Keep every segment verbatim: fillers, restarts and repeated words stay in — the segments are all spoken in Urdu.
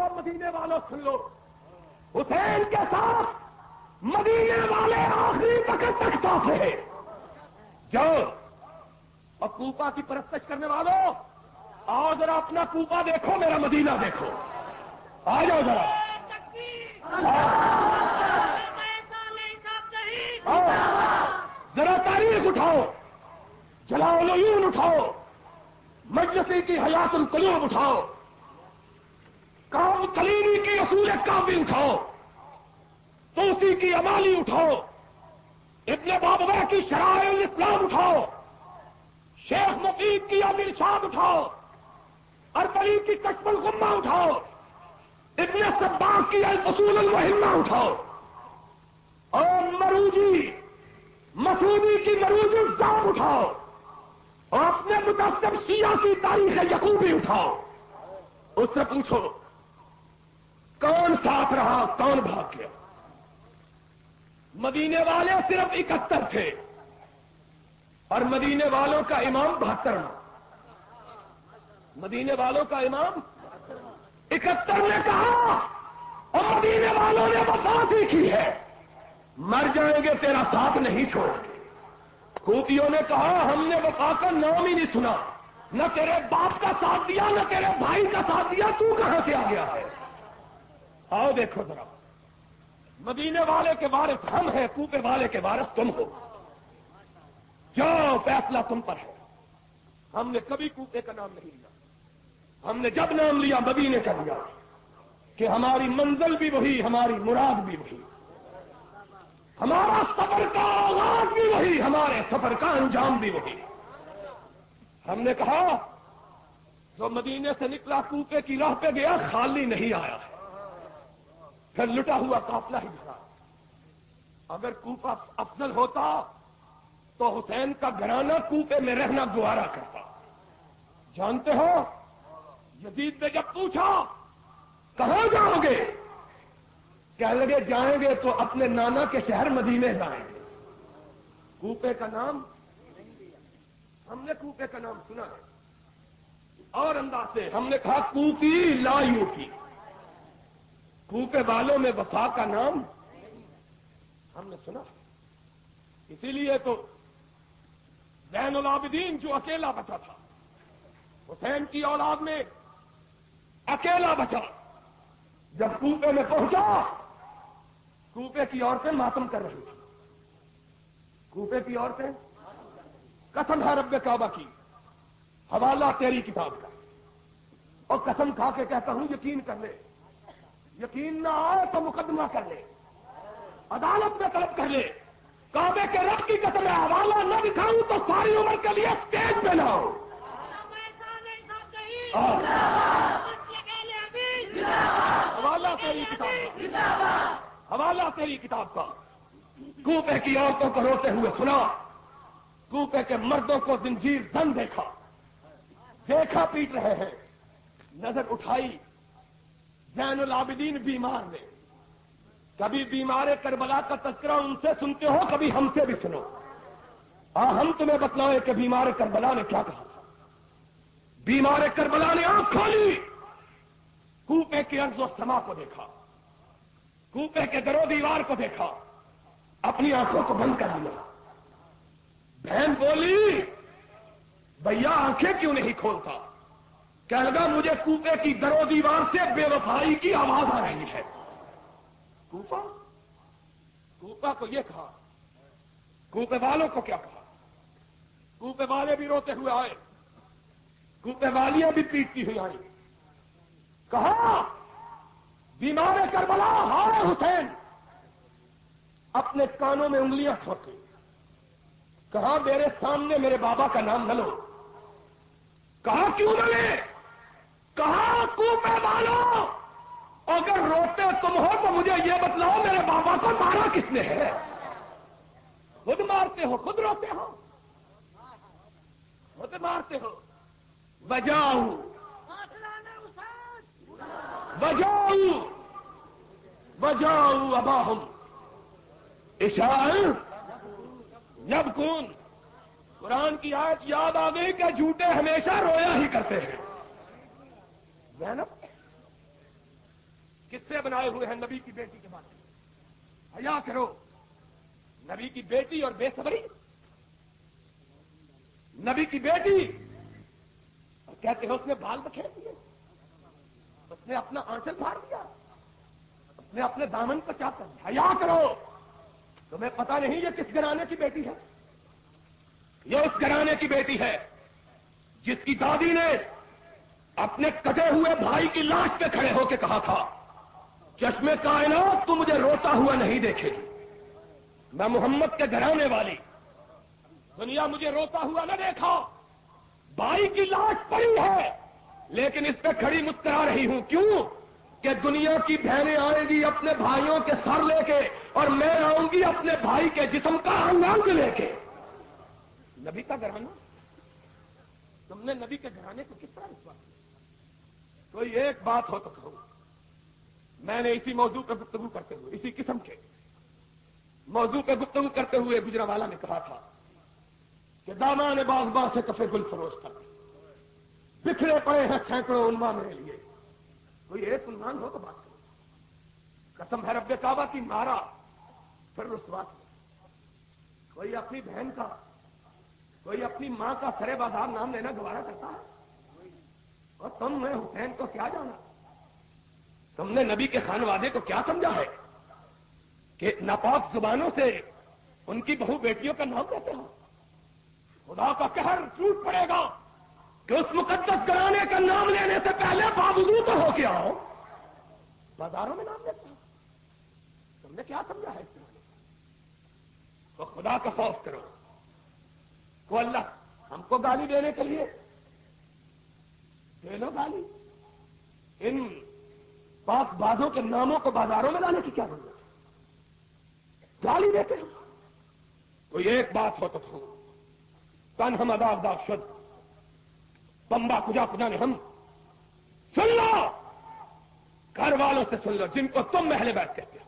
مدینے والوں سن لو، حسین کے ساتھ مدینے والے آخری وقت تک ساتھ رہے۔ جاؤ اور کوفہ کی پرستش کرنے والوں آؤ ذرا اپنا کوفہ دیکھو، میرا مدینہ دیکھو، آ جاؤ ذرا، ذرا تاریخ اٹھاؤ، جلال العیون اٹھاؤ، مجلسی کی حیات القلوب اٹھاؤ، کام کلینی کی اصول کافی اٹھاؤ، توسی کی امالی اٹھاؤ، ابن بابویہ کی شرائع الاسلام اٹھاؤ، شیخ مفید کی الارشاد اٹھاؤ، اربلی کی کشف الغمہ اٹھاؤ، ابن صباغ کی الاصول المہمہ اٹھاؤ، اور مروجی مسعودی کی مروج الزام اٹھاؤ، اور اپنے متعصب شیعہ کی تاریخ یعقوبی اٹھاؤ، اس سے پوچھو کون ساتھ رہا کون بھاگ گیا؟ مدینے والے صرف اکہتر تھے اور مدینے والوں کا امام بہترواں، مدینے والوں کا امام اکہتر نے کہا اور مدینے والوں نے وفا سیکھی ہے، مر جائیں گے تیرا ساتھ نہیں چھوڑیں گے۔ کوفیوں نے کہا ہم نے وفا کا نام ہی نہیں سنا، نہ تیرے باپ کا ساتھ دیا نہ تیرے بھائی کا ساتھ دیا، تو کہاں سے آ گیا ہے؟ آؤ دیکھو ذرا، مدینے والے کے وارث ہم ہیں، کوفے والے کے وارث تم ہو، جاؤ فیصلہ تم پر ہے۔ ہم نے کبھی کوفے کا نام نہیں لیا، ہم نے جب نام لیا مدینے کا لیا، کہ ہماری منزل بھی وہی، ہماری مراد بھی وہی، ہمارا سفر کا آغاز بھی وہی، ہمارے سفر کا انجام بھی وہی۔ ہم نے کہا جو مدینے سے نکلا کوفے کی راہ پہ گیا خالی نہیں آیا ہے، پھر لٹا ہوا قافلہ ہی بھرا۔ اگر کوفہ افضل ہوتا تو حسین کا گھرانہ کوفے میں رہنا گوارا کرتا۔ جانتے ہو یزید نے جب پوچھا کہاں جاؤ گے، کہنے لگے جائیں گے تو اپنے نانا کے شہر مدینے جائیں گے، کوفے کا نام ہم نے کوفے کا نام سنا ہے، اور انداز سے ہم نے کہا کوفی لا یوفی، کوفے والوں میں وفا کا نام ہم نے سنا ہے۔ اسی لیے تو زین العابدین جو اکیلا بچا تھا حسین کی اولاد میں اکیلا بچا، جب کوفے میں پہنچا کوفے کی عورتیں ماتم کر رہی تھیں، کوفے کی عورتیں، قسم ہے رب کعبہ کی، حوالہ تیری کتاب کا، اور قسم کھا کے کہتا ہوں یقین کر لے، یقین نہ آئے تو مقدمہ کر لے، عدالت میں طلب کر لے، کعبے کے رب کی قسم ہے حوالہ نہ دکھاؤں تو ساری عمر کے لیے اسٹیج پہ نہ ہو۔ حوالہ تیری کتاب کا، حوالہ تیری کتاب کا۔ کوفے کی عورتوں کو روتے ہوئے سنا، کوفے کے مردوں کو زنجیر زن دیکھا، دیکھا پیٹ رہے ہیں، نظر اٹھائی، زین العابدین بیمار نے، کبھی بیمار کربلا کا تذکرہ ان سے سنتے ہو کبھی ہم سے بھی سنو، ہاں ہم تمہیں بتلائیں کہ بیمار کربلا نے کیا کہا تھا۔ بیمار کربلا نے آنکھ کھولی، کوفے کے ارض و سما کو دیکھا، کوفے کے در و دیوار کو دیکھا، اپنی آنکھوں کو بند کر لیا۔ بہن بولی بھیا آنکھیں کیوں نہیں کھولتا؟ کہنے لگا مجھے کوفے کی در و دیوار سے بے وفائی کی آواز آ رہی ہے۔ کوفہ کوفہ کو یہ کہا، کوفے والوں کو کیا کہا؟ کوفے والے بھی روتے ہوئے آئے، کوفے والیاں بھی پیٹتی ہوئی آئی، کہا بیمار کربلا ہائے حسین، اپنے کانوں میں انگلیاں ٹھوکی، کہا میرے سامنے میرے بابا کا نام نہ لو۔ کہا کیوں نہ لے؟ کہا کوفے والوں اگر روتے تم ہو تو مجھے یہ بتلاؤ میرے بابا کو مارا کس نے ہے؟ خود مارتے ہو، خود روتے ہو، خود مارتے ہو۔ بجاؤ بجاؤ بجاؤ اباہم عشاء یبکون۔ قرآن کی آیت یاد آ گئی کہ جھوٹے ہمیشہ رویا ہی کرتے ہیں۔ زینب किससे बनाए हुए हैं? नबी की बेटी के बारे में हया करो। नबी की बेटी और बेसब्री, नबी की बेटी, और कहते हैं उसने बाल बखेर दिए, उसने अपना आंचल फाड़ दिया, उसने अपने दामन को चाप कर दिया। हया करो। तुम्हें पता नहीं ये किस घराने की बेटी है? ये उस घराने की बेटी है जिसकी दादी ने अपने कटे हुए भाई की लाश पे खड़े होकर कहा था, चश्मे कायनात तू मुझे रोता हुआ नहीं देखेगी। मैं मोहम्मद के घराने वाली, दुनिया मुझे रोता हुआ न देखा। भाई की लाश पड़ी है लेकिन इस पे खड़ी मुस्कुरा रही हूं। क्यों? कि दुनिया की बहनें आएंगी अपने भाइयों के सर लेके और मैं आऊंगी अपने भाई के जिस्म का अंग लेके। नबी का घराना, तुमने नबी के घराने को किस तरह विश्वास किया? कोई एक बात हो तो कहो। मैंने इसी मौजू पर गुफ्तगू करते हुए, इसी किस्म के मौजू पर गुफ्तगू करते हुए गुजरावाला ने कहा था कि दामाने बाग बाग से कफे गुल फरोश कर बिखरे पड़े हैं सैकड़ों उन्मा मेरे लिए। कोई एक उन्मान हो तो बात करो। कसम है रब्बे काबा की मारा फिर रुसवा किया। कोई अपनी बहन का, कोई अपनी मां का सरे बाजार नाम लेना गवारा करता है? और तुम मैं हुसैन को क्या जाना? तुमने नबी के खानवादे को क्या समझा है कि नापाक जुबानों से उनकी बहु बेटियों का नाम लेते हो? खुदा का कहर टूट पड़ेगा कि उस मुकद्दस घराने का नाम लेने से पहले बावजूद तो हो के आओ, बाजारों में नाम लेते हो। तुमने क्या समझा है इस घराने को? तो खुदा का खौफ करो। को अल्लाह हमको गाली देने के लिए दे लो गाली। इन पाक बाजों के नामों को बाजारों में लाने की क्या जरूरत है? गाली देते हो। कोई एक बात हो तो हो। तन हम अदाग दाग शुद्ध बम्बा कुजा कुजा ने हम सुन लो, घर वालों से सुन लो, जिनको तुम महले बैठ कहते हो,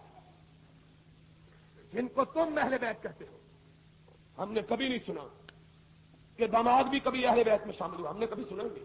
जिनको तुम महले बैठ कहते हो। हमने कभी नहीं सुना कि दामाद भी कभी अहले बैत में शामिल हुआ। हमने कभी सुना नहीं,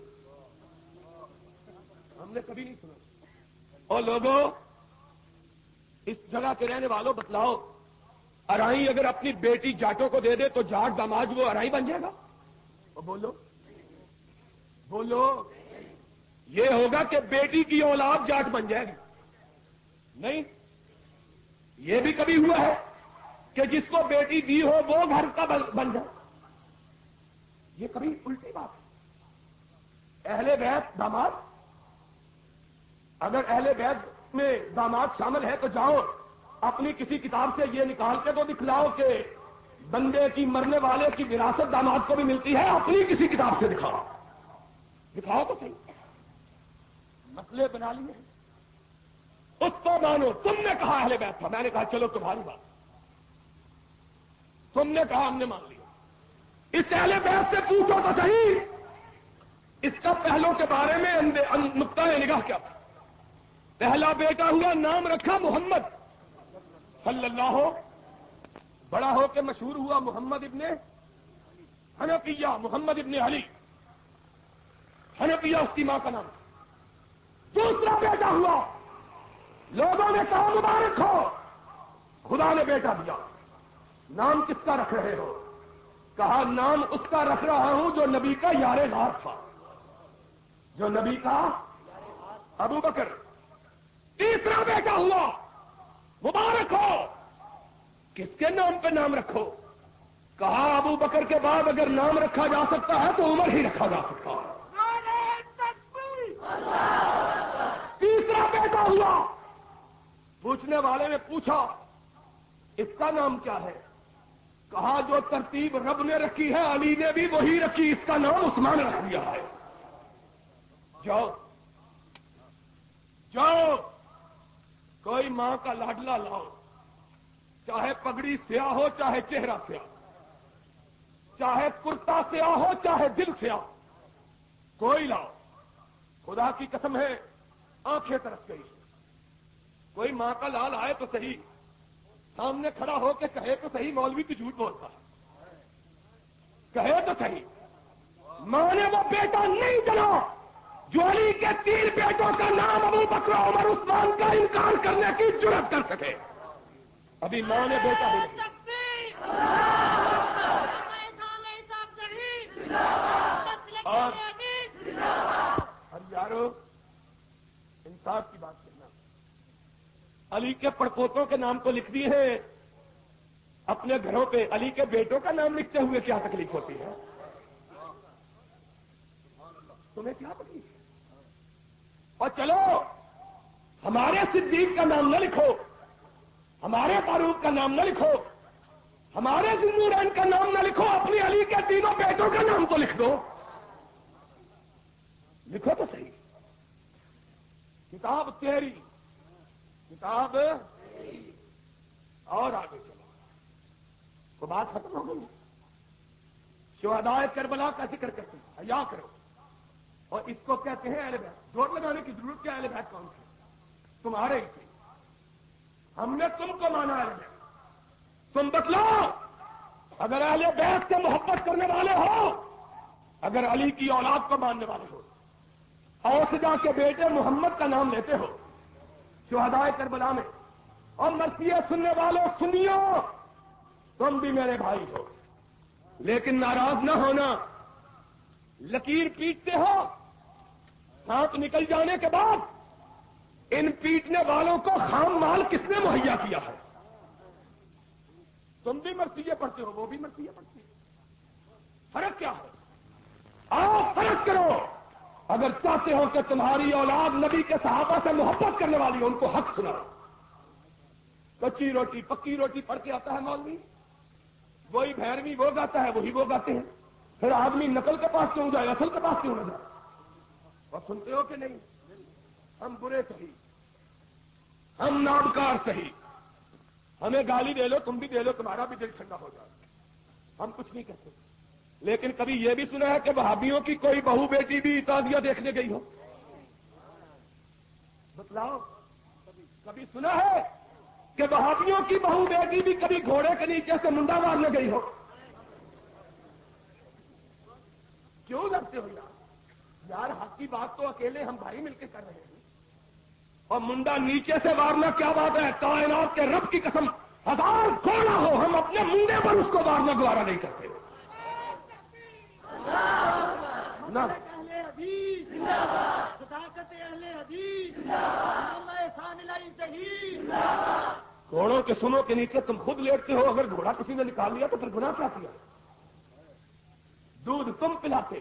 हमने कभी नहीं सुना। और लोगों, इस जगह के रहने वालों बतलाओ, अराई अगर अपनी बेटी जाटों को दे दे तो जाट दामाद वो अराई बन जाएगा? और बोलो बोलो, ये होगा कि बेटी की औलाद जाट बन जाएगी? नहीं। ये भी कभी हुआ है कि जिसको बेटी दी हो वो घर का बन जाए? ये कभी उल्टी बात है। अहले बैत दामाद, अगर अहले बैत में दामाद शामिल है तो जाओ अपनी किसी किताब से ये निकाल के तो दिखलाओ कि बंदे की, मरने वाले की विरासत दामाद को भी मिलती है। अपनी किसी किताब से दिखाओ, दिखाओ तो सही। मसले बना लिए, उसको मानो। तुमने कहा अहले बैत था, मैंने कहा चलो तुम्हारी बात, तुमने कहा हमने मान लिया। इस अहले बैत से पूछो तो सही इसका पहलों के बारे में नुक्ता निगाह क्या था? पहला बेटा हुआ, नाम रखा मोहम्मद सल्लल्लाहु, बड़ा होकर मशहूर हुआ मोहम्मद इब्ने हनफिया, मोहम्मद इब्ने अली। हनफिया उसकी मां का नाम। दूसरा बेटा हुआ, लोगों ने कहा मुबारक हो, खुदा ने बेटा दिया। नाम किसका रख रहे हो? कहा नाम उसका रख रहा हूं जो नबी का यारे गार था, जो नबी का अबू बकर। तीसरा बेटा हुआ, मुबारक हो, किसके नाम पे नाम रखो? कहा अबू बकर के बाद अगर नाम रखा जा सकता है तो उमर ही रखा जा सकता है। तीसरा बेटा हुआ, पूछने वाले ने पूछा इसका नाम क्या है? कहा जो तरतीब रब ने रखी है अली ने भी वही रखी, इसका नाम उस्मान रख दिया है। जाओ जाओ, कोई मां का लाडला लाओ, चाहे पगड़ी स्याह हो चाहे चेहरा स्याह, चाहे कुर्ता स्याह हो चाहे दिल स्याह, कोई लाओ। खुदा की कसम है आंखें तरस गई। कोई मां का लाल आए तो सही, सामने खड़ा होकर कहे तो सही मौलवी तो झूठ बोलता है, कहे तो सही। मां ने वो बेटा नहीं जला جو علی کے تین بیٹوں کا نام ابو بکر عمر عثمان کا انکار کرنے کی جرات کر سکے؟ ابھی ماں نے بیٹا بھی نہیں. اور یارو انصاف کی بات کرنا، علی کے پڑپوتوں کے نام تو لکھ دیے ہیں اپنے گھروں پہ، علی کے بیٹوں کا نام لکھتے ہوئے کیا تکلیف ہوتی ہے؟ تمہیں کیا تکلیف ہے؟ اور چلو ہمارے صدیق کا نام نہ لکھو، ہمارے فاروق کا نام نہ لکھو، ہمارے ذوالنورین کا نام نہ لکھو، اپنی علی کے تینوں بیٹوں کا نام تو لکھ دو. لکھو تو صحیح. کتاب تیری، کتاب اور آگے چلو تو بات ختم ہو گئی. شہداء کربلا کا ذکر کرتے ہیں، حیا کرو. اور اس کو کہتے ہیں اہل بیت. زور لگانے کی ضرورت کیا؟ اہل بیت کون تھے؟ تمہارے ہی تھے. ہم نے تم کو مانا اہل بیت. تم بتلاؤ اگر اہل بیت سے محبت کرنے والے ہو، اگر علی کی اولاد کو ماننے والے ہو، اوسجا کے بیٹے محمد کا نام لیتے ہو شہداء کربلا میں، اور مرثیہ سننے والوں سنیو، تم بھی میرے بھائی ہو، لیکن ناراض نہ ہونا. لکیر پیٹتے ہو، سانپ نکل جانے کے بعد ان پیٹنے والوں کو خام مال کس نے مہیا کیا ہے؟ تم بھی مرثیہ پڑھتے ہو، وہ بھی مرثیہ پڑھتی ہے. فرق کیا ہے؟ آؤ فرق کرو. اگر چاہتے ہو کہ تمہاری اولاد نبی کے صحابہ سے محبت کرنے والی ہو، ان کو حق سناؤ. کچی روٹی پکی روٹی پڑھ کے آتا ہے مولوی، وہی بھیروی وہ گاتا ہے وہی وہ گاتے ہیں. پھر آدمی نقل کے پاس کیوں جائے، اصل کے پاس کیوں نہ جائے؟ اور سنتے ہو کہ نہیں؟ ہم برے صحیح، ہم نامکار صحیح، ہمیں گالی دے لو، تم بھی دے لو، تمہارا بھی دل ٹھنڈا ہو جائے، ہم کچھ نہیں کہتے. لیکن کبھی یہ بھی سنا ہے کہ وہابیوں کی کوئی بہو بیٹی بھی تازیہ دیکھنے گئی ہو؟ بتلاؤ. کبھی سنا ہے کہ وہابیوں کی بہو بیٹی بھی کبھی گھوڑے کے نیچے سے منڈا مارنے گئی ہو؟ کیوں لگتے ہو یار؟ یار حق کی بات تو اکیلے ہم بھائی مل کے کر رہے ہیں، اور منڈا نیچے سے مارنا کیا بات ہے؟ کائنات کے رب کی قسم ہزار گھوڑا ہو، ہم اپنے منڈے پر اس کو مارنا گوارا نہیں کرتے. گھوڑوں کے سنوں کے نیچے تم خود لیٹتے ہو، اگر گھوڑا کسی نے نکال لیا تو پھر گناہ کیا کیا؟ دودھ تم پلاتے،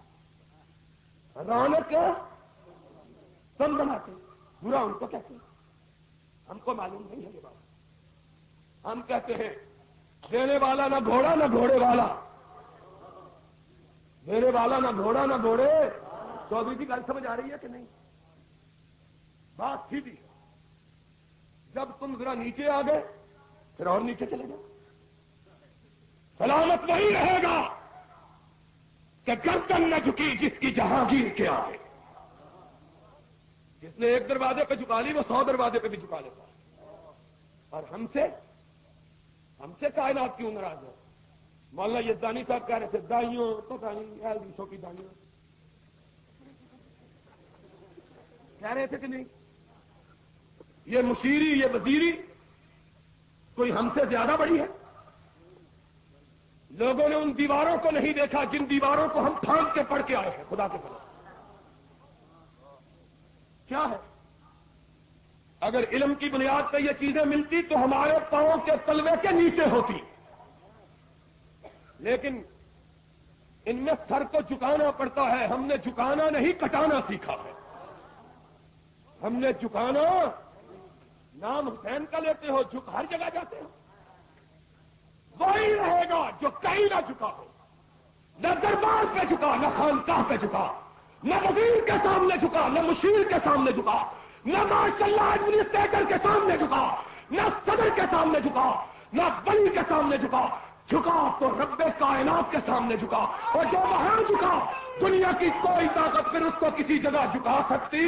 رونق تم بناتے، برا ان کو کہتے ہیں. ہم کو معلوم نہیں ہے یہ بات. ہم کہتے ہیں دینے والا نہ گھوڑا نہ گھوڑے والا، دینے والا نہ گھوڑا نہ گھوڑے. چودھری کی گل سمجھ آ رہی ہے کہ نہیں؟ بات سیدھی ہے. جب تم ذرا نیچے آ گئے پھر اور نیچے چلے جاؤ. سلامت وہی رہے گا کہ گردن نہ جھکی جس کی جہانگیر کے آگے. جس نے ایک دروازے پہ جھکا لی وہ سو دروازے پہ بھی جھکا لیتا ہے. اور ہم سے ہم سے کائنات کیوں ناراض ہے؟ مولانا یزدانی صاحب کہہ رہے تھے دائیوں پتہ نہیں ایلویسوں کی دائیوں، کہہ رہے تھے کہ نہیں؟ یہ مشیری یہ وزیری کوئی ہم سے زیادہ بڑی ہے؟ لوگوں نے ان دیواروں کو نہیں دیکھا جن دیواروں کو ہم پھاند کے پڑھ کے آئے ہیں. خدا کے فضل کیا ہے؟ اگر علم کی بنیاد پہ یہ چیزیں ملتی تو ہمارے پاؤں کے تلوے کے نیچے ہوتی، لیکن ان میں سر کو جھکانا پڑتا ہے. ہم نے جھکانا نہیں کٹانا سیکھا ہے. ہم نے جھکانا، نام حسین کا لیتے ہو، جھک ہر جگہ جاتے ہو. وہی رہے گا جو کہیں نہ جھکا ہو، نہ دربار پہ جھکا، نہ خانقاہ پہ جھکا، نہ وزیر کے سامنے جھکا، نہ مشیر کے سامنے جھکا، نہ ماشاء اللہ ایڈمنسٹریٹر کے سامنے جھکا، نہ صدر کے سامنے جھکا، نہ ولی کے سامنے جھکا. جھکا تو رب کائنات کے سامنے جھکا. اور جو وہاں جھکا دنیا کی کوئی طاقت پھر اس کو کسی جگہ جھکا سکتی.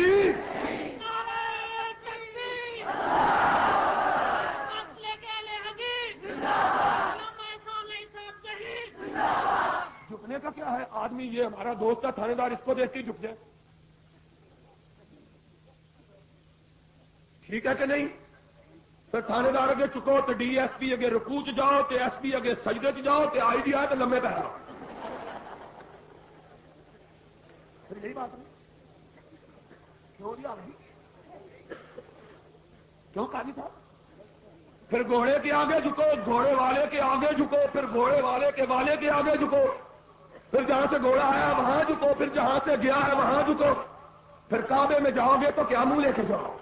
جھکنے کا کیا ہے؟ آدمی یہ ہمارا دوست ہے تھانے دار، اس کو دیکھ کے جھک جائے. ٹھیک ہے کہ نہیں؟ پھر تھانے دار اگے چکو تو ڈی ایس پی اگے رکوع چ جاؤ تو ایس پی اگے سجدے چ جاؤ تو آئی ڈی آئے تو لمے پہ جاؤ. پھر یہی بات ہے. کیوں دیا کیوں قاضی صاحب؟ پھر گھوڑے کے آگے جھکو، گھوڑے والے کے آگے جھکو، پھر گھوڑے والے کے والے کے آگے جھکو، پھر جہاں سے گھوڑا آیا وہاں جھکو، پھر جہاں سے گیا ہے وہاں جھکو. پھر کعبے میں جاؤ گے تو کیا منہ لے کے جاؤ؟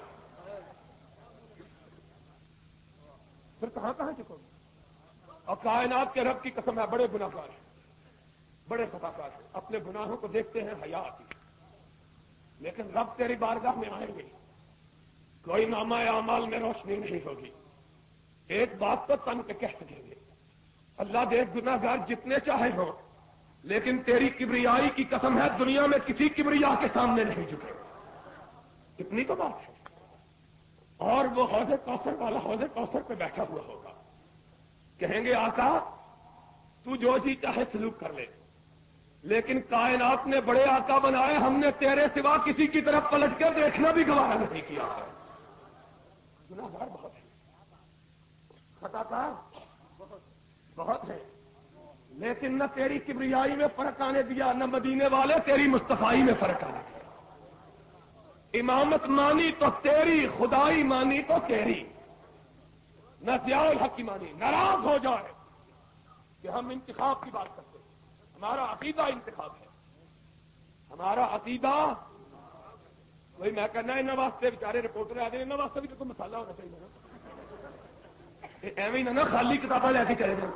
پھر کہاں کہاں جھکو گے؟ اور کائنات کے رب کی قسم ہے بڑے گناہ گار ہیں، بڑے خطاکار ہیں، اپنے گناہوں کو دیکھتے ہیں حیا آتی، لیکن رب تیری بارگاہ میں آئیں گے، کوئی نامہ اعمال میں روشنی نہیں ہوگی. ایک بات تو تن کے کہہ سکیں گے، اللہ دیکھ گناہ گار جتنے چاہے ہوں، لیکن تیری کبریائی کی قسم ہے دنیا میں کسی کبریا کے سامنے نہیں جھکے. اتنی تو بات ہے. اور وہ حوض کوثر والا حوض کوثر پہ بیٹھا ہوا ہوگا، کہیں گے آقا تو جو جی چاہے سلوک کر لے، لیکن کائنات نے بڑے آقا بنائے، ہم نے تیرے سوا کسی کی طرف پلٹ کر دیکھنا بھی گوارا نہیں کیا ہے. گناہگار بہت ہے، خطاکار بہت ہے، لیکن نہ تیری کبریائی میں فرق آنے دیا، نہ مدینے والے تیری مصطفائی میں فرق آنے دیا. امامت مانی تو تیری، خدائی مانی تو تیری. نہ ضیاء الحق کی مانی، ناراض ہو جائے کہ ہم انتخاب کی بات کرتے ہیں. ہمارا عقیدہ انتخاب ہے، ہمارا عقیدہ. وہی میں کہنا ان واسطے بچارے رپورٹر آ گئے، ان واسطے بھی تو کوئی مسالہ ہونا چاہیے نا. ایویں نہ خالی کتابیں لے کے چلے جائیں.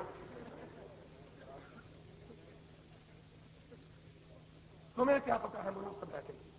تمہیں کیا پتا ہے ملوک پر بیٹھے گی.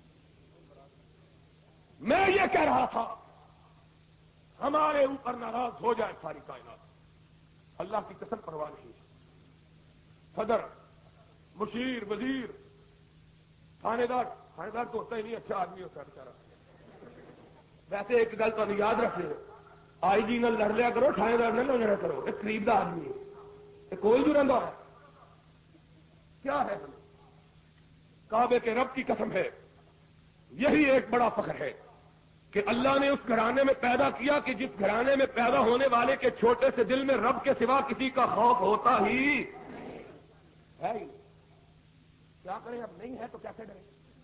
میں یہ کہہ رہا تھا ہمارے اوپر ناراض ہو جائے ساری کائنات، اللہ کی قسم پرواہ نہیں. صدر، مشیر، وزیر، تھانے دار، تھانے دار تو ہوتا ہی نہیں، اچھا آدمی ہوتا ہے بیچارہ. ویسے ایک گل تو یاد رکھ لو، آئی جی نہ لڑ لیا کرو، تھانے دار نہ لڑا کرو. ایک قریب کا آدمی ہے، یہ کوئی جو رہتا ہے کیا ہے. ہمیں کعبے کے رب کی قسم ہے، یہی ایک بڑا فخر ہے کہ اللہ نے اس گھرانے میں پیدا کیا کہ جس گھرانے میں پیدا ہونے والے کے چھوٹے سے دل میں رب کے سوا کسی کا خوف ہوتا ہی ہے. کیا کریں، اب نہیں ہے تو کیسے ڈریں.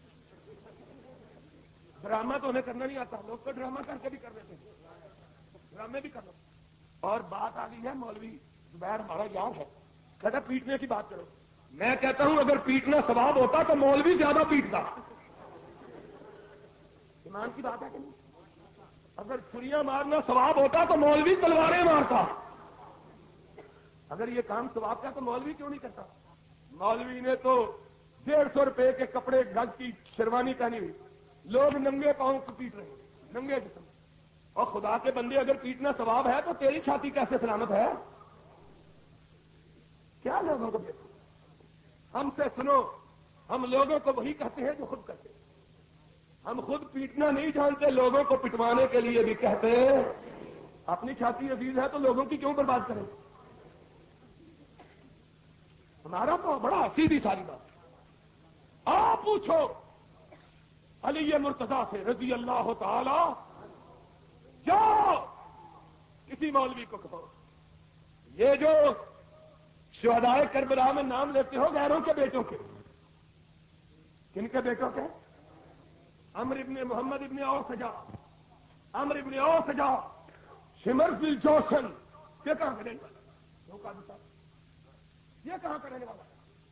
ڈرامہ تو انہیں کرنا نہیں آتا، لوگ تو ڈرامہ کر کے بھی کر دیتے ہیں، ڈرامے بھی کر لو. اور بات آ گئی ہے مولوی زبیر ہمارا یار ہے، کہتا پیٹنے کی بات کرو. میں کہتا ہوں اگر پیٹنا ثواب ہوتا تو مولوی زیادہ پیٹتا. ایمان کی بات ہے کہ نہیں؟ اگر چھریاں مارنا ثواب ہوتا تو مولوی تلواریں مارتا. اگر یہ کام ثواب کا تو مولوی کیوں نہیں کرتا؟ مولوی نے تو ڈیڑھ سو روپے کے کپڑے گز کی شیروانی پہنی ہوئی، لوگ ننگے پاؤں کو پیٹ رہے ہیں، ننگے جسم. اور خدا کے بندے اگر پیٹنا ثواب ہے تو تیری چھاتی کیسے سلامت ہے؟ کیا لوگوں کو دیکھو، ہم سے سنو، ہم لوگوں کو وہی کہتے ہیں جو خود کرتے ہیں. ہم خود پیٹنا نہیں جانتے، لوگوں کو پٹوانے کے لیے بھی کہتے ہیں. اپنی چھاتی عزیز ہے تو لوگوں کی کیوں برباد کریں؟ ہمارا تو بڑا سیدھی ساری بات ہے. آپ پوچھو علی مرتضیٰ سے رضی اللہ تعالی، جاؤ کسی مولوی کو کہو یہ جو شہدائے کربلا میں نام لیتے ہو غیروں کے بیٹوں کے، کن کے بیٹوں کے؟ عمرو ابن محمد ابن اوسجا، عمرو ابن اوسجا، شمر بن جوشن، یہ کہاں کرنے والا؟ یہ کہاں کرنے والا؟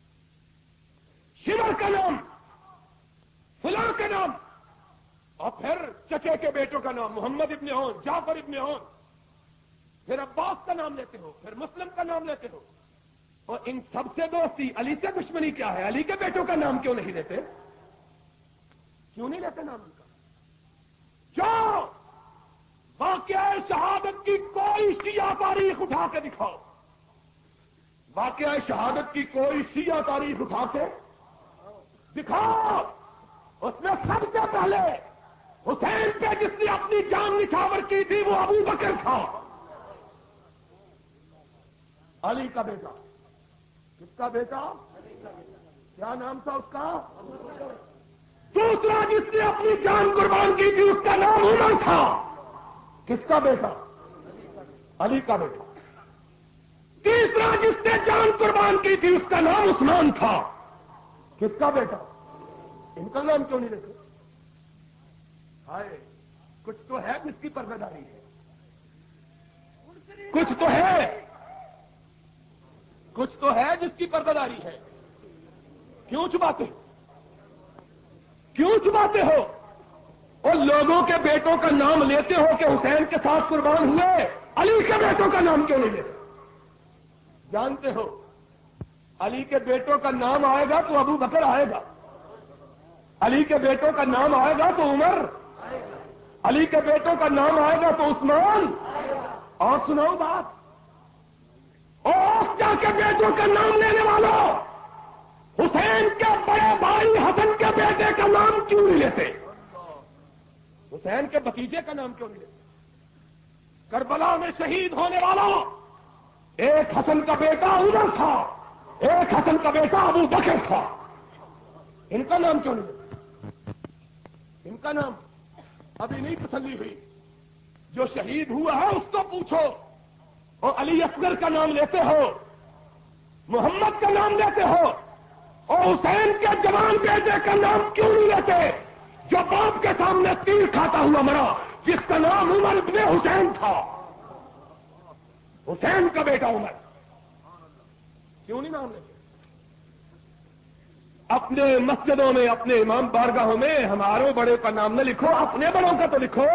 شمر کا نام، فلاں کا نام، اور پھر چچے کے بیٹوں کا نام محمد ابن اون، جعفر ابن اون، پھر عباس کا نام لیتے ہو، پھر مسلم کا نام لیتے ہو. اور ان سب سے دوستی، علی سے دشمنی کیا ہے؟ علی کے بیٹوں کا نام کیوں نہیں لیتے؟ کیوں نہیں لیتے نام ان کا؟ جو واقعہ شہادت کی کوئی شیعہ تاریخ اٹھا کے دکھاؤ، واقعہ شہادت کی کوئی شیعہ تاریخ اٹھا کے دکھاؤ، اس میں سب سے پہلے حسین پہ جس نے اپنی جان نچھاور کی تھی وہ ابو بکر تھا. علی کا بیٹا، کس کا بیٹا؟ کیا نام تھا اس کا؟ دوسرا جس نے اپنی جان قربان کی تھی اس کا نام عمر تھا. کس کا بیٹا؟ علی کا بیٹا. تیسرا جس نے جان قربان کی تھی اس کا نام عثمان تھا. کس کا بیٹا؟ ان کا نام کیوں نہیں لیتے؟ ہائے، کچھ تو ہے جس کی پردہ داری ہے، کچھ تو ہے کچھ تو ہے جس کی پردہ داری ہے. کیوں چھپاتے کیوں چھپاتے ہو؟ اور لوگوں کے بیٹوں کا نام لیتے ہو کہ حسین کے ساتھ قربان ہوئے، علی کے بیٹوں کا نام کیوں نہیں لیتے؟ جانتے ہو علی کے بیٹوں کا نام آئے گا تو ابو بکر آئے گا، علی کے بیٹوں کا نام آئے گا تو عمر، علی کے بیٹوں کا نام آئے گا تو عثمان. اور سناؤ بات، اور جا کے بیٹوں کا نام لینے والوں، حسین کے بڑے بھائی حسن کے بیٹے کا نام کیوں نہیں لیتے؟ حسین کے بھتیجے کا نام کیوں نہیں لیتے؟ کربلا میں شہید ہونے والوں، ایک حسن کا بیٹا عمر تھا، ایک حسن کا بیٹا ابو بکر تھا. ان کا نام کیوں نہیں لیتے؟ ان کا نام ابھی نہیں تسلی ہوئی. جو شہید ہوا ہے اس کو پوچھو. اور علی اصغر کا نام لیتے ہو، محمد کا نام لیتے ہو، اور حسین کے جوان بیٹے کا نام کیوں نہیں لیتے جو باپ کے سامنے تیر کھاتا ہوا مرا، جس کا نام عمر ابن حسین تھا؟ حسین کا بیٹا عمر کیوں نہیں نام لیتے؟ اپنے مسجدوں میں، اپنے امام بارگاہوں میں ہماروں بڑے کا نام نہ لکھو، اپنے بڑوں کا تو لکھو،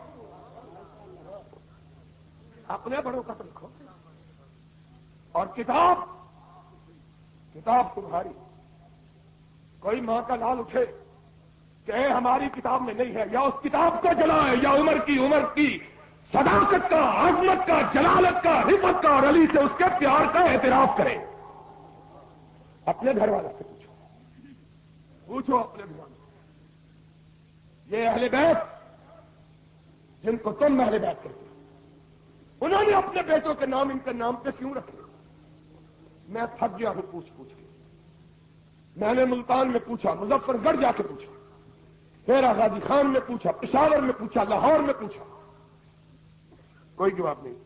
اپنے بڑوں کا تو لکھو. اور کتاب کتاب تمہاری، کوئی ماں کا لال اٹھے کہ اے ہماری کتاب میں نہیں ہے، یا اس کتاب کو جلائے، یا عمر کی عمر کی صداقت کا، عظمت کا، جلالت کا، رفت کا اور علی سے اس کے پیار کا اعتراف کرے. اپنے گھر والوں سے پوچھو پوچھو اپنے گھر والوں سے. یہ اہل بیت جن کو تم اہل بیت کہتے ہو، انہوں نے اپنے بیٹوں کے نام ان کے نام پہ کیوں رکھے؟ میں تھک گیا ہوں پوچھ پوچھ کے. میں نے ملتان میں پوچھا، مظفر گڑھ جا کے پوچھا، پھر آزادی خان میں پوچھا، پشاور میں پوچھا، لاہور میں پوچھا، کوئی جواب نہیں.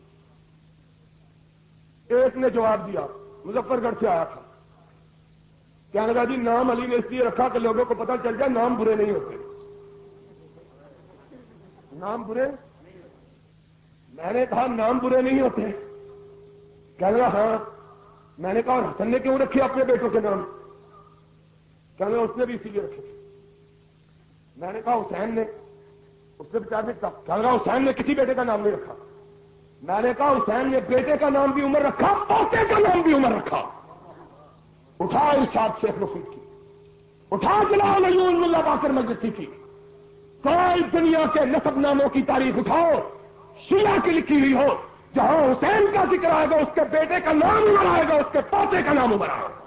ایک نے جواب دیا، مظفر گڑھ سے آیا تھا، کہنے لگا جی نام علی نے اس لیے رکھا کہ لوگوں کو پتہ چل جائے نام برے نہیں ہوتے. نام برے؟ میں نے کہا نام برے نہیں ہوتے. کہنے لگا ہاں. میں نے کہا اور حسن نے کیوں رکھے اپنے بیٹوں کے نام؟ کہنے لگا اس نے بھی اسی لیے رکھے. میں نے کہا حسین نے؟ اس نے بچا دیا. کہنے لگا حسین نے کسی بیٹے کا نام نہیں رکھا. میں نے کہا حسین نے بیٹے کا نام بھی عمر رکھا، پوتے کا نام بھی عمر رکھا. اٹھا ارشاد شیخ رفیق کی، اٹھا جلال عیون ملا باقر مجلسی کی، کوئی دنیا کے نسب ناموں کی تاریخ اٹھاؤ، شیعہ کی لکھی ہوئی ہو، جہاں حسین کا ذکر آئے گا اس کے بیٹے کا نام عمر آئے گا، اس کے پوتے کا نام عمر آئے گا.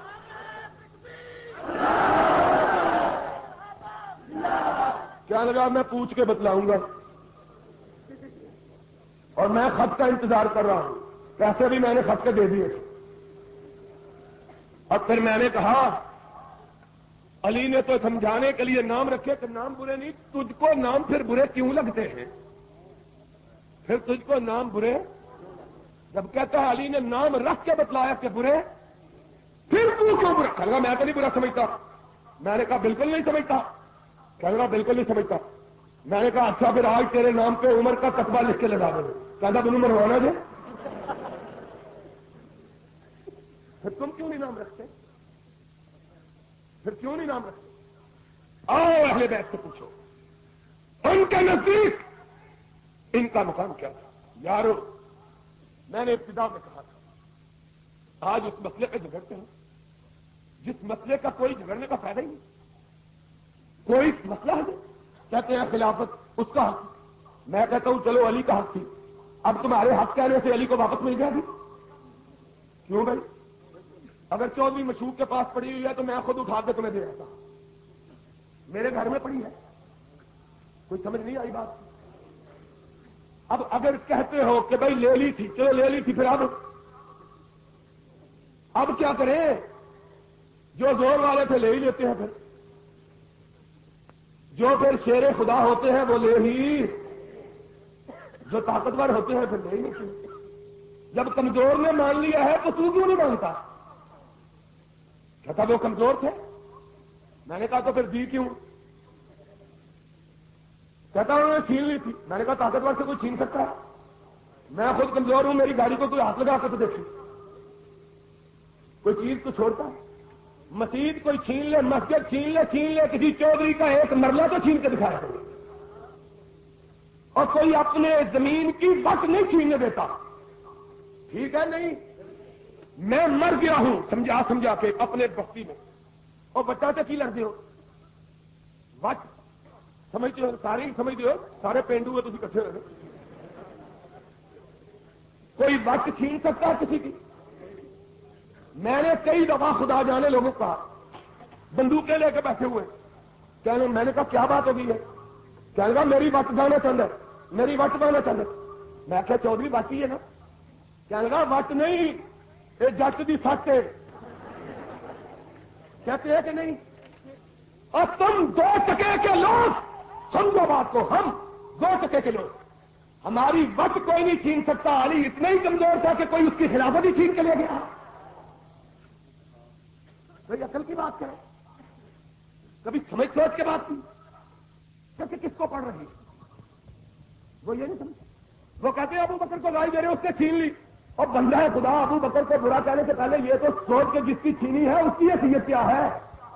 کیا لگا میں پوچھ کے بتلاؤں گا، اور میں خط کا انتظار کر رہا ہوں. پیسے بھی میں نے خط کے دے دیے تھے. اور پھر میں نے کہا علی نے تو سمجھانے کے لیے نام رکھے کہ نام برے نہیں، تجھ کو نام پھر برے کیوں لگتے ہیں؟ پھر تجھ کو نام برے جب کہتا ہے علی نے نام رکھ کے بتلایا کہ برے، پھر تو کیوں برا؟ کہنے لگا میں تو نہیں برا سمجھتا. میں نے کہا بالکل نہیں سمجھتا. کہنے لگا بالکل نہیں سمجھتا. میں نے کہا اچھا پھر آج تیرے نام پہ عمر کا قصبہ لکھ کے لگا دے. کہتا بنو مروانا جی، پھر تم کیوں نہیں نام رکھتے؟ پھر کیوں نہیں نام رکھتے؟ آؤ اہل بیت سے پوچھو، ان کے نزدیک ان کا مقام کیا تھا؟ یارو میں نے ابتدا میں کہا تھا آج اس مسئلے پہ جھگڑتے ہیں جس مسئلے کا کوئی جھگڑنے کا فائدہ ہی نہیں، کوئی مسئلہ ہے نہیں. کہتے ہیں خلافت اس کا حق. میں کہتا ہوں چلو علی کا حق تھی، اب تمہارے حق کہنے سے علی کو واپس مل جائے گی. کیوں بھائی؟ اگر چودھری مشہور کے پاس پڑی ہوئی ہے تو میں خود اٹھا کے تمہیں دے رہتا ہوں. میرے گھر میں پڑی ہے، کوئی سمجھ نہیں آئی بات. اب اگر کہتے ہو کہ بھائی لے لی تھی، چلو لے لی تھی، پھر اب اب کیا کریں؟ جو زور والے تھے لے ہی لیتے ہیں. پھر جو پھر شیر خدا ہوتے ہیں وہ لے ہی، جو طاقتور ہوتے ہیں پھر لے ہی نہیں۔ جب کمزور نے مان لیا ہے تو تو کیوں نہیں مانتا؟ کہتا وہ کمزور تھے، میں نے کہا تو پھر دی کیوں؟ کہتا انہوں نے چھین لی تھی، میں نے کہا طاقتور سے کوئی چھین سکتا ہے؟ میں خود کمزور ہوں، میری گاڑی کو کوئی ہاتھ لگا کے تو دیکھیں، کوئی چیز تو چھوڑتا ہے؟ مسجد کوئی چھین لے، مسجد چھین لے، چھین لے کسی چودھری کا ایک مرلہ تو چھین کے دکھایا کرے، اور کوئی اپنے زمین کی وقت نہیں چھیننے دیتا، ٹھیک ہے؟ نہیں، میں مر گیا ہوں سمجھا سمجھا کے اپنے بستی میں، اور بچہ سے کی لڑتے ہو؟ وقت سمجھتے ہو؟ سارے سمجھتے ہو؟ سارے پینڈو ہوئے تھی کٹھے ہوئے، کوئی وقت چھین سکتا ہے کسی کی؟ میں نے کئی دفعہ خدا جانے لوگوں کو کہا، بندوقیں لے کے بیٹھے ہوئے، کہنے میں نے کہا کیا بات ہو گئی ہے؟ کہنے لگا میری وقت جانا چاہتا ہے، میری وقت جانا چاہتا ہے۔ میں کہا چودھری بات ہی ہے نا؟ کہنے لگا وقت نہیں، یہ جٹ دی سٹ ہے، کہتے ہیں کہ نہیں؟ اور تم دو ٹکے کے لوگ، سمجھو بات کو، ہم دو ٹکے کے لوگ، ہماری وقت کوئی نہیں چھین سکتا۔ علی اتنا ہی کمزور تھا کہ کوئی اس کی خلافت ہی چھین کے لے گیا۔ کوئی عقل کی بات کرے، کبھی سمجھ سوچ کے بات کی، کیسے کس کو پڑھ رہی ہے؟ وہ یہ نہیں سمجھ، وہ کہتے ہیں ابو بکر کو گالی دے رہے اس نے چھین لی، اور بندہ ہے خدا ابو بکر کو برا کہنے سے پہلے یہ تو سوچ کے جس کی چھینی ہے اس کی حیثیت کیا ہے،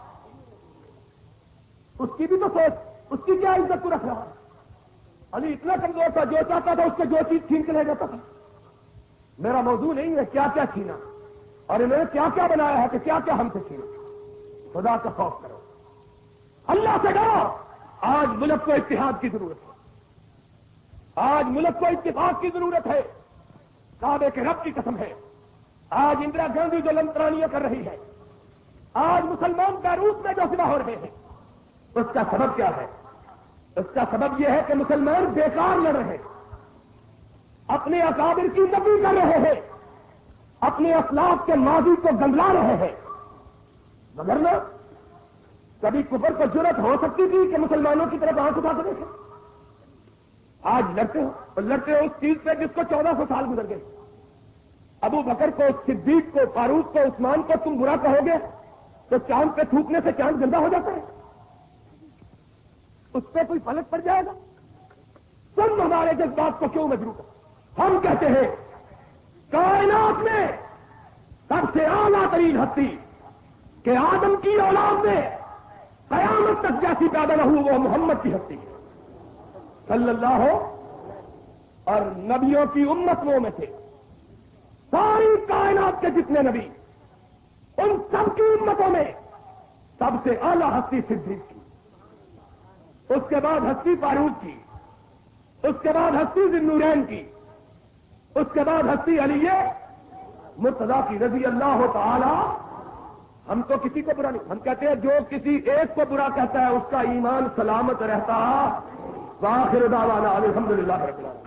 اس کی بھی تو سوچ، اس کی کیا عزت تو رکھ رہا ہے۔ علی اتنا کمزور تھا، جو چاہتا تھا اس سے جو چیز چھین کے لے جاتا تھا۔ میرا موضوع نہیں ہے کیا کیا چھینا، اور انہوں نے کیا کیا بنایا ہے کہ کیا کیا ہم سے چھینا۔ خدا کا خوف کرو، اللہ سے ڈرو۔ آج ملک کو اتحاد کی ضرورت ہے، آج ملک کو اتفاق کی ضرورت ہے۔ کعبے کے رب کی قسم ہے، آج اندرا گاندھی جو لنترانیاں کر رہی ہے، آج مسلمان بیروت میں جو سبا ہو رہے ہیں، اس کا سبب کیا ہے؟ اس کا سبب یہ ہے کہ مسلمان بیکار لڑ رہے ہیں، اپنے اکابر کی نفی کر رہے ہیں، اپنے اسلاف کے ماضی کو گنگلا رہے ہیں، مگر نہ کبھی کفر کو جرأت ہو سکتی تھی کہ مسلمانوں کی طرف آنکھ اٹھا کے دیکھیں؟ آج لڑتے ہو اور لڑتے ہو اس چیز پہ جس کو چودہ سو سال گزر گئے۔ ابو بکر کو، صدیق کو، فاروق کو، عثمان کو تم برا کہو گے تو چاند پہ تھوکنے سے چاند گندا ہو جاتا ہے، اس پہ کوئی فلک پڑ جائے گا؟ تم ہمارے جذبات کو کیوں مجروح کرو؟ ہم کہتے ہیں کائنات میں سب سے اعلیٰ ترین ہستی کہ آدم کی اولاد میں قیامت تک جیسی پیدا نہ ہو وہ محمد کی ہستی ہے صلی اللہ ہو، اور نبیوں کی امت وہ میں تھے، ساری کائنات کے جتنے نبی، ان سب کی امتوں میں سب سے اعلیٰ ہستی صدیق کی، اس کے بعد ہستی فاروق کی، اس کے بعد ہستی ذی النورین کی، اس کے بعد ہستی علی مرتضیٰ کی رضی اللہ تعالی۔ ہم تو کسی کو برا نہیں، ہم کہتے ہیں جو کسی ایک کو برا کہتا ہے اس کا ایمان سلامت رہتا۔ وآخر دعوانا الحمدللہ رب العالمین۔